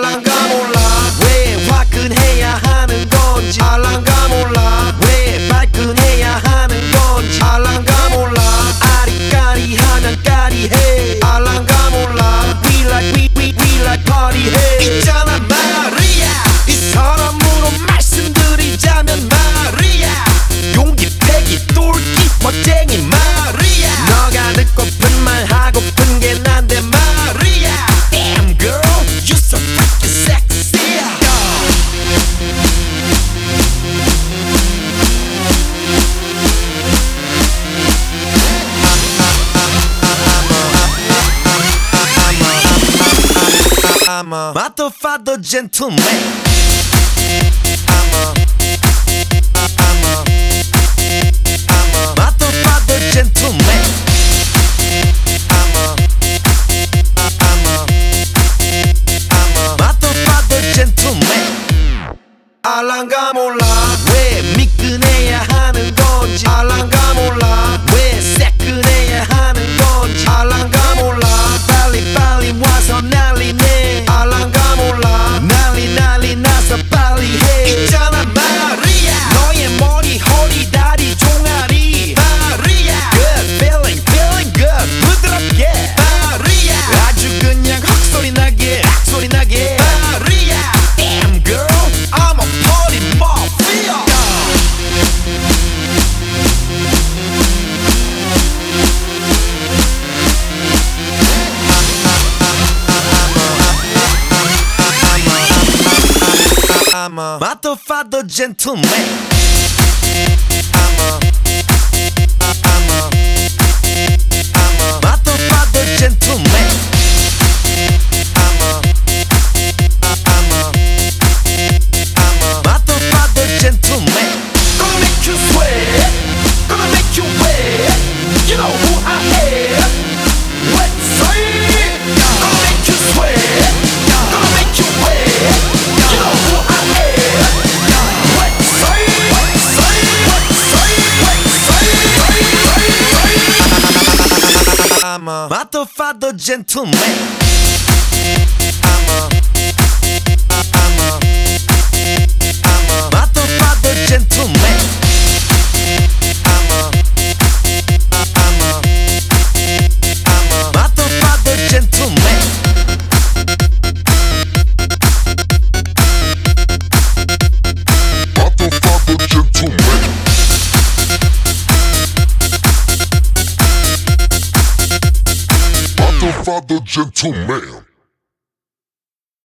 알란가 몰라 왜 화끈해야 하는 건지 알란가 몰라 왜 발끈해야 하는 건지 알란가 몰라 아리까리하면 까리해 알란가 몰라 We like party 해 있잖아 마리아 이 사람으로 말씀드리자면 마리아 용기 패기 똘끼 멋쟁이 마리아 너가 듣고픈 말 하고픈 게 난데 마리아 Damn girl you so freaking sexy I'm a motherfucker gentleman I'm a motherfucker gentleman I'm a motherfucker gentleman 알란가 몰라 왜 미끈해야 하는 건지 알란가 몰라 왜 새끈해야 하는 건지 알란가 몰라 빨리 와서 난리네 알란가 몰라 난리 나서 빨리 해 있잖아 마리아 너의 머리 허리 다리 종아리 마리아 Good feeling good 부드럽게 마리아 아주 그냥 헉소리 나게 악소리 나게 마리아 Damn girl I'm a party mafia I'm a motherfucker gentleman I'm a motherfucker gentleman I'm a motherfucker gentleman Gonna make you sweat Gonna make you wet You know who I am Let's say Gonna make you sweat Gonna make you wet You know who I am Let's say I'm a motherfucker gentleman I'm a motherfucker gentleman I'm a motherfucker gentleman motherfucker gentleman motherfucker gentleman